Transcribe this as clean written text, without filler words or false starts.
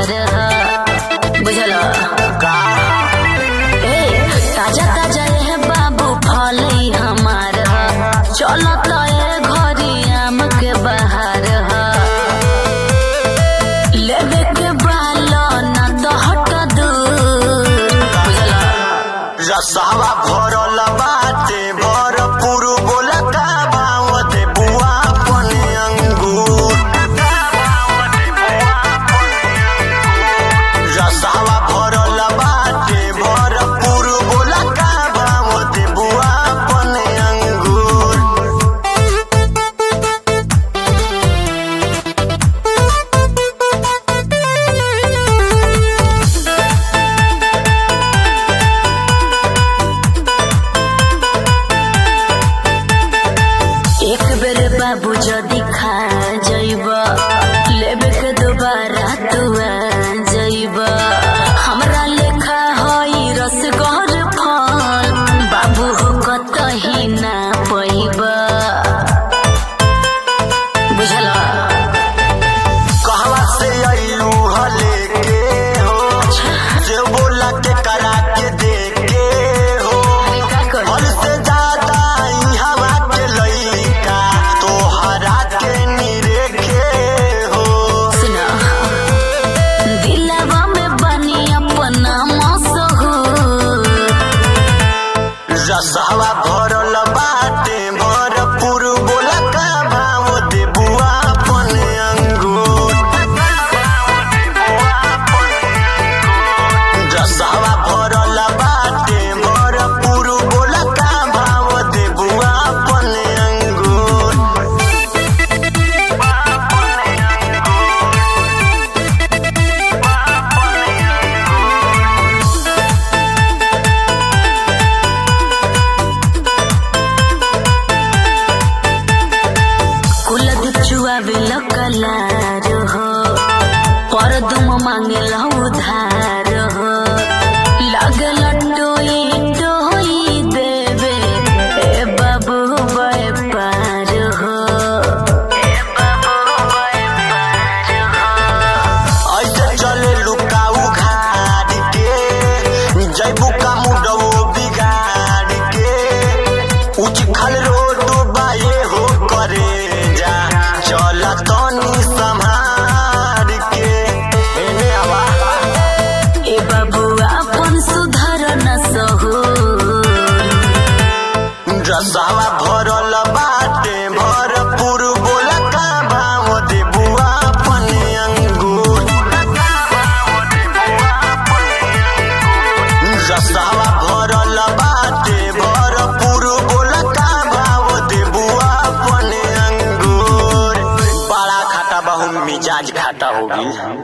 बहार बुझल ताजा ताजा है बाबू फल हमार चलत घरी आम के बहार लेवे के बाल न तो हट दूर बुझल रसावा भरल बाटे भरपूर बोला का भाव दे बुआ पने अंगूर रसावा भरल बाटे भरपूर बोला का भाव दे बुआ पने अंगूर एक बेर बाबू जदि खा जइब लेबे के दोबारा तू आ जइब हमरा लेखा हई रसगर फल बाबू हो कतही ना पइब बुझल कहवा से आइलू हले के हो जे बोला के करा के दे के हो अरे का कर फल से ज्यादा ई हवा के लइका तोहरा के निरेखे हो सुना दिलवा में बनी अपना मसहूर रसवा भरल बाटे भरपूर बोला का भाव दे बुआ पने अंगूर रसवा भरल बाटे भरपूर बोला का भाव दे बुआ पने अंगूर कुल दुचुआ बिल कलार हो पर तुम मांगे उधार हो लागल टोई टोई देवे ए बाबू व्यापार हो ऐसे चले लुकाऊ घाट के जैबू का मुडवो बिगाड़ के उच खल रोड बाए हो करे जा चल तनी संभार के एने आवा ए बाबू अपन सुधार न सहूर रसावा भरल बाटे भरपूर बोला का भाव दे बुआ पने अंगूर रसावा भरल बाटे भरपूर बोला का भाव दे बुआ पने अंगूर बड़ा खाटा बहु मिजाज खाटा होगी।